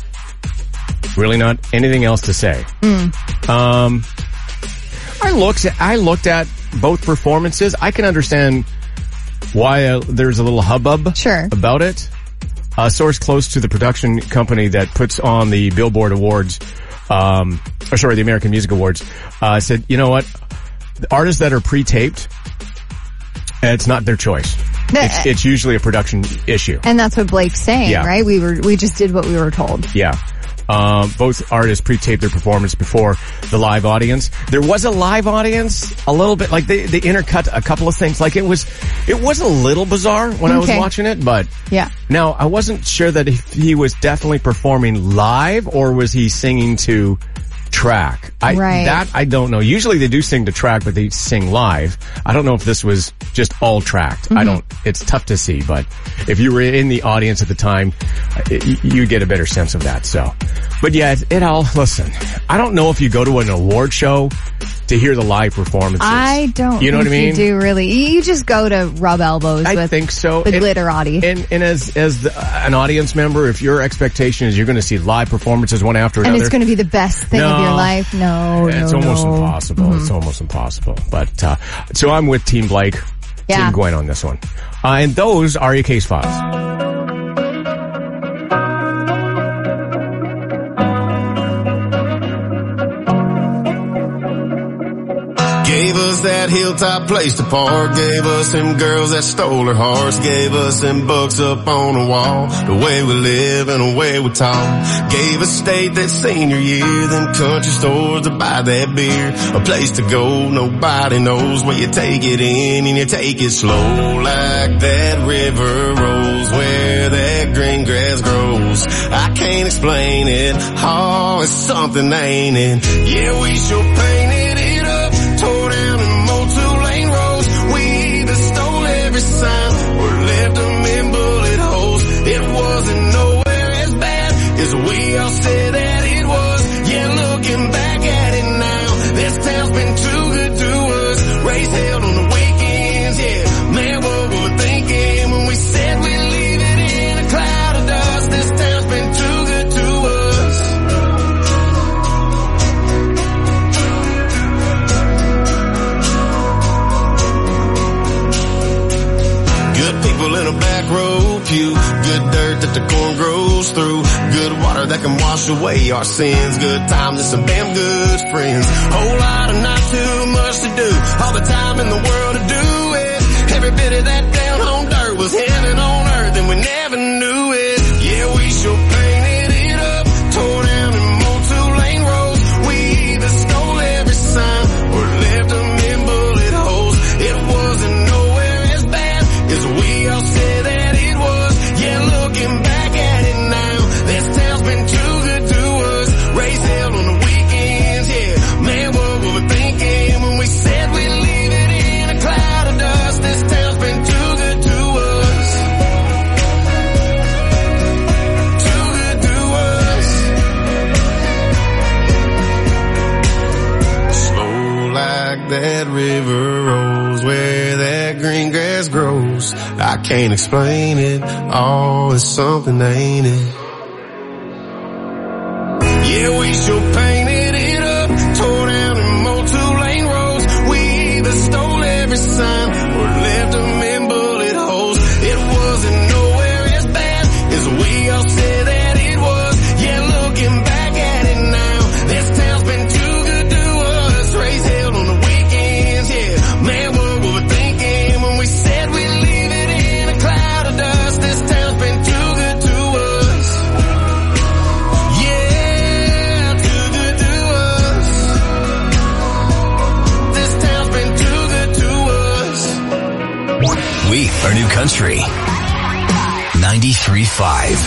Really not anything else to say. Mm. Um, I looked at, I looked at both performances. I can understand why uh, there's a little hubbub sure. about it. A source close to the production company that puts on the Billboard Awards, um, or sorry, the American Music Awards, uh, said, you know what? The artists that are pre-taped, it's not their choice. It's, it's usually a production issue. And that's what Blake's saying, yeah. right? We were, we just did what we were told. Yeah. Um, both artists pre-taped their performance before the live audience. There was a live audience, a little bit, like they, they intercut a couple of things. Like it was, it was a little bizarre when okay. I was watching it, but yeah. Now I wasn't sure that if he was definitely performing live or was he singing to track. I, right. That I don't know. Usually they do sing to track, but they sing live. I don't know if this was just all tracked. Mm-hmm. I don't, it's tough to see, but if you were in the audience at the time, it, you get a better sense of that, so. But yeah, it, it all, listen, I don't know if you go to an award show to hear the live performances. I don't you know think what I mean? You do really. You just go to rub elbows I with think so. the and, glitterati. And, and as, as the, an audience member, if your expectation is you're going to see live performances one after another. And it's going to be the best thing no, of your life. No, It's no, almost no. impossible. Mm-hmm. It's almost impossible. But, uh, so I'm with Team Blake, yeah. Team Gwen on this one. Uh, and those are your case files. Gave us that hilltop place to park. Gave us them girls that stole her hearts. Gave us them books up on the wall. The way we live and the way we talk. Gave us state that senior year. Them country stores to buy that beer. A place to go nobody knows. Where you take it in and you take it slow. Like that river rolls where that green grass grows. I can't explain it. Oh, it's something, ain't it? Yeah, we sure painted it up. Tore down and mowed two-lane roads. We either stole every sign or left them in bullet holes. It wasn't nowhere as bad as we all said that it was. Yeah, looking back at it now, this town's been too good to us. Race held on the weekends, yeah. Man, what we were thinking when we said we'd leave it in a cloud of dust. This town's been too good to us. In a back row pew, good dirt that the corn grows through, good water that can wash away our sins, good times and some damn good friends, whole lot of not too much to do, all the time in the world to do it, every bit of that down home dirt was heaven on earth and we never knew it, yeah we sure painted it up, can't explain it. Oh, it's something, ain't it? Yeah, we sure painted it up, tore down and mowed two-lane roads. We either stole every sign or left them in bullet holes. It wasn't nowhere as bad as we all said that it was. Yeah, looking back at it now, this town's been too good to us. Raised hell on the weekends, yeah. Man, what were we thinking when we said we'd leave it in a cloud of dust? This town's been too good to us. Yeah, too good to us. This town's been too good to us. We are New Country ninety-three point five.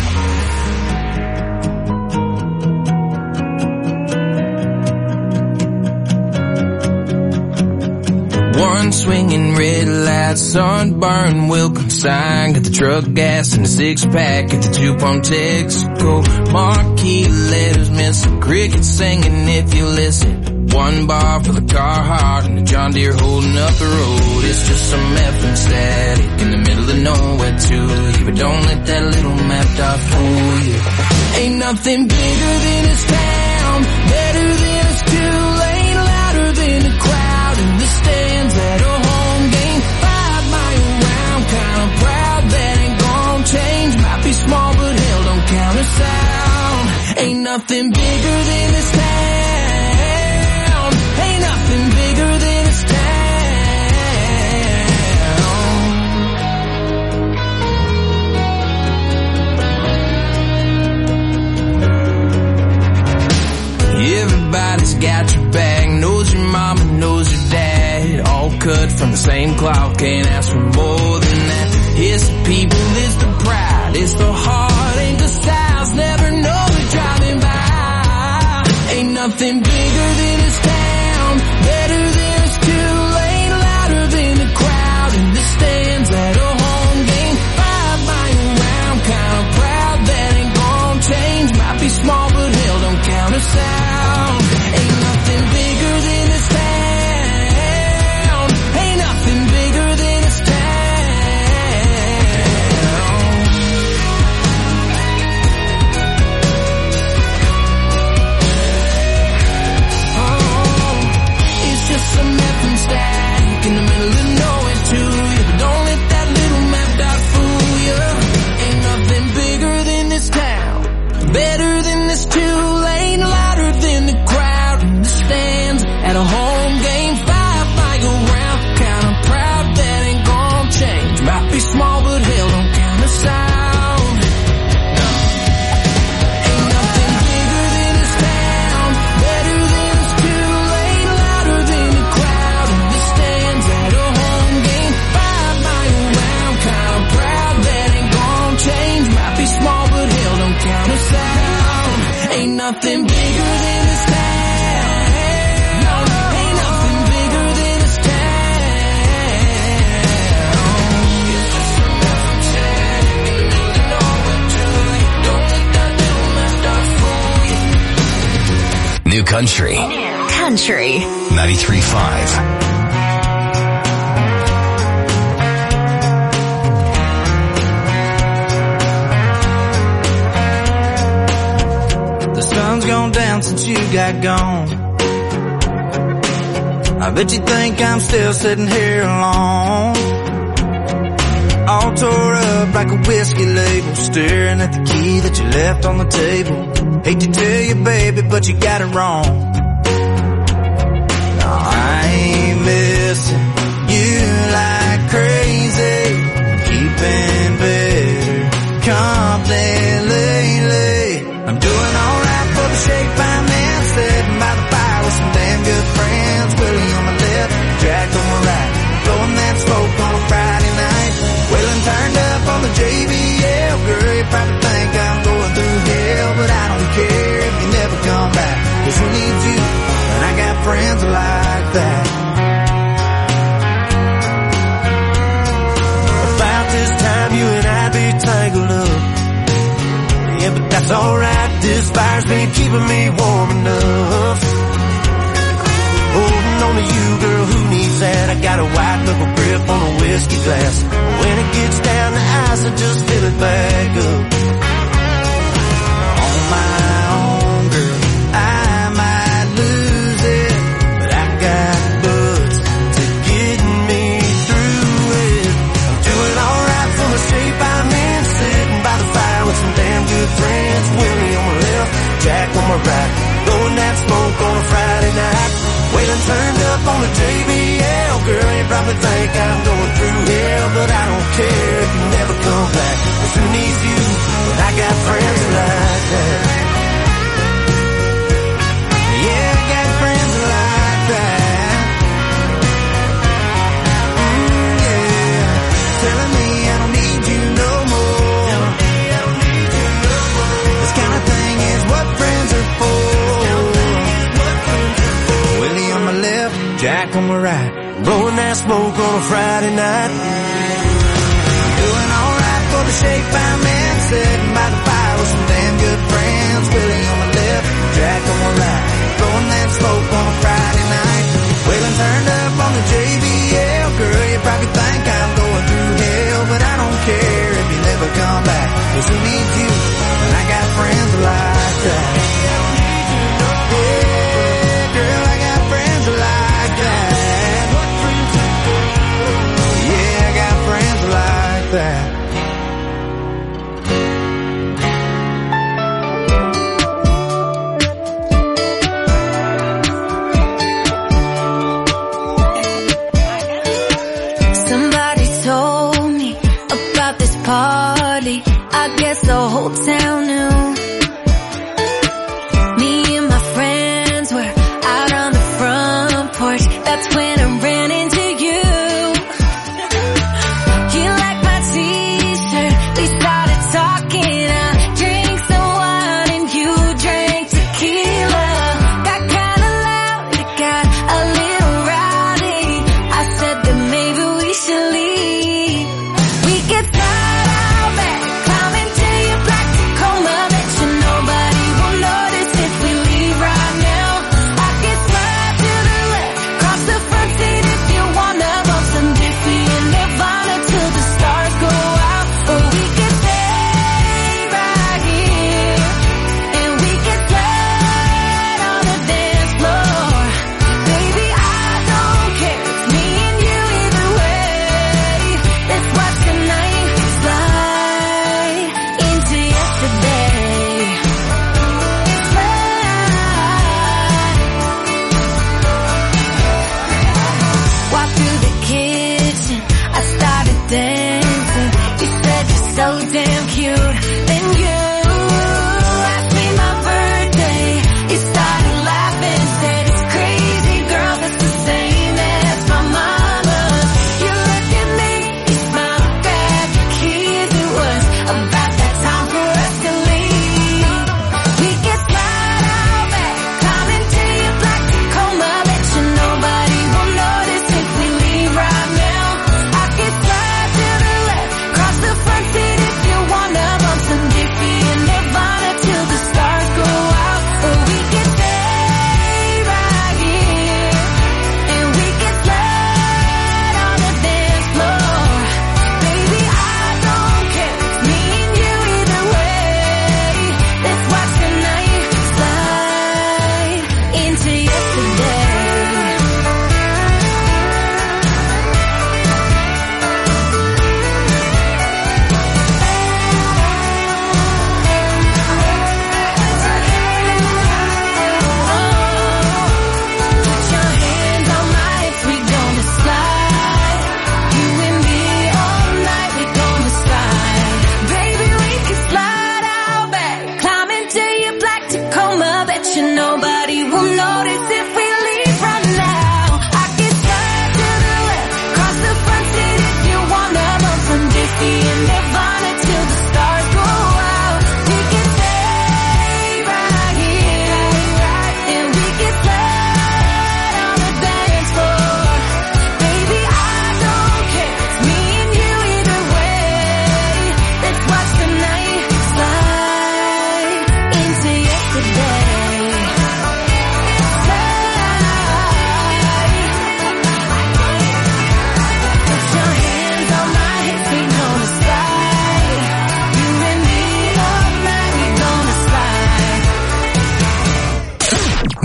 One swinging red light, sunburn, welcome sign. Got the truck gas and the six pack at the two pump Texaco. Marquee letters, missing crickets singing if you listen. One bar for the Carhartt and the John Deere holding up the road. It's just some effing static in the middle of nowhere to you. But don't let that little map dot fool you. Ain't nothing bigger than this town, better than this two-lane, louder than the crowd in the stands at a home game. Five mile round, kinda proud that ain't gon' change. Might be small but hell don't count us out. Ain't nothing bigger than this town. Ain't nothing bigger than this town. Everybody's got your back, knows your mama, knows your dad. All cut from the same cloth, can't ask for more than that. It's the people, it's the pride, it's the heart, ain't the styles, never know they're driving by. Ain't nothing bigger than this town, better than this two-lane, louder than the crowd in the stands at a home game. Five mile round, kinda proud that ain't gon' change. Might be small but hell don't count us out. Ain't nothing bigger than this town. Ain't nothing bigger than this town. Oh, it's just some effing static in the middle of nowhere to you. But don't let that little map dot fool you. Ain't nothing bigger than this town, better than this two-lane, louder than the crowd in the stands at a home game. Five mile round, kinda proud that ain't gon' change. Might be small but hell don't count us out. No. Ain't nothing bigger than this town, better than this two-lane, louder than the crowd in the stands at a home game. Five mile round, kinda proud that ain't gon' change. Might be small but hell don't count us out. Ain't nothing bigger than this town. No, ain't nothing bigger than this town. It's just some effing static in the middle of nowhere to you. Don't let that little map dot fool you. New Country Country ninety-three point five. The sun's gone down since you got gone. I bet you think I'm still sitting here alone, all tore up like a whiskey label, staring at the key that you left on the table. Hate to tell you, baby, but you got it wrong. No, I ain't missing you like crazy, keeping better company lately. I'm doing alright for the shape I'm in, sitting by the fire with some damn good friends. Willie on my left, Jack on my right, blowing that smoke on a Friday night. Wailing turned up on the J B L. Girl, you probably think I'm going through hell, but I don't care if you never come back, 'cause who needs you when I got friends like that? About this time you and I'd be tangled up. Yeah, but that's alright, this fire's been keeping me warm enough. Holding on to you, girl, who needs that? I got a white knuckle grip on a whiskey glass. When it gets down to ice, I just fill it back up. On my own, girl, I might lose it, but I got books to get me through it. I'm doing alright from the shape I'm in, sitting by the fire with some damn good friends. Willie on my left, Jack on my right, blowing that smoke on a Friday night. Waylon turned up on the J B L. Girl, you probably think I'm going through hell, but I don't care if you never come back. 'Cause who needs you when I got friends like that? Yeah, I got friends like that. Mm, yeah, telling me I don't need you no more. This kind of thing is what friends are for. Willie on my left, Jack on my right, blowing that smoke on a Friday night. Doing alright for the shape I'm in, sitting by the fire with some damn good friends. Willie on my left, Jack on my right, blowing that smoke on a Friday night. Waylon turned up on the J B L. Girl, you probably think I'm going through hell, but I don't care if you never come back. 'Cause who needs you when I got friends like that? Yeah, girl, I got friends like that. Yeah, I got friends like that.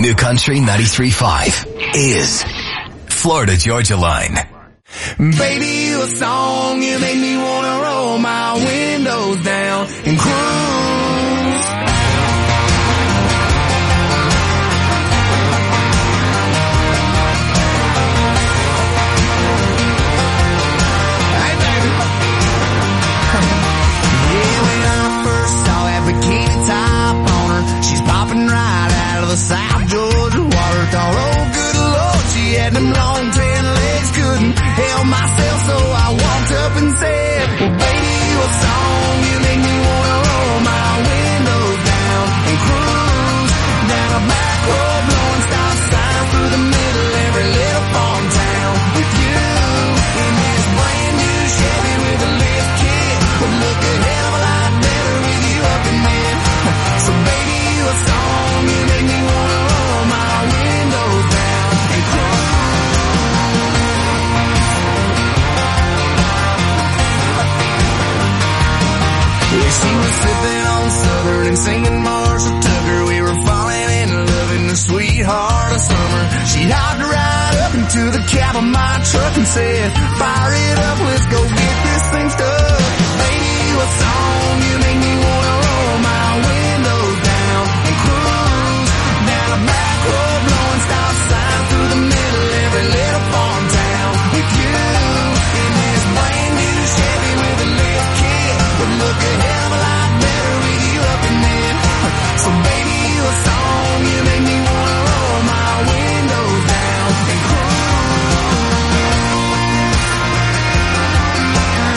New Country ninety-three point five is Florida Georgia Line. Baby, you a song, you make me wanna roll my windows down and cruise. Hey, baby. Yeah, when I first saw that bikini top on her, she's popping right out of the South Georgia water. Thought, oh, good Lord, she had them long tan legs, couldn't help myself, so I walked up and said, well, baby, you a song, you make me wanna roll my windows down and cruise down a back road, blowing stop signs through the middle of every little farm town with you in this brand new Chevy with a lift kit. Would look a hell of a lot better with you up in there. So baby, you a song, you make me wanna roll my windows down and cruise. Yeah, she was sipping on Southern and singing Marshall Tucker. We were falling in love in the sweetheart of summer. She hopped right up into the cab of my truck and said, fire it up, let's go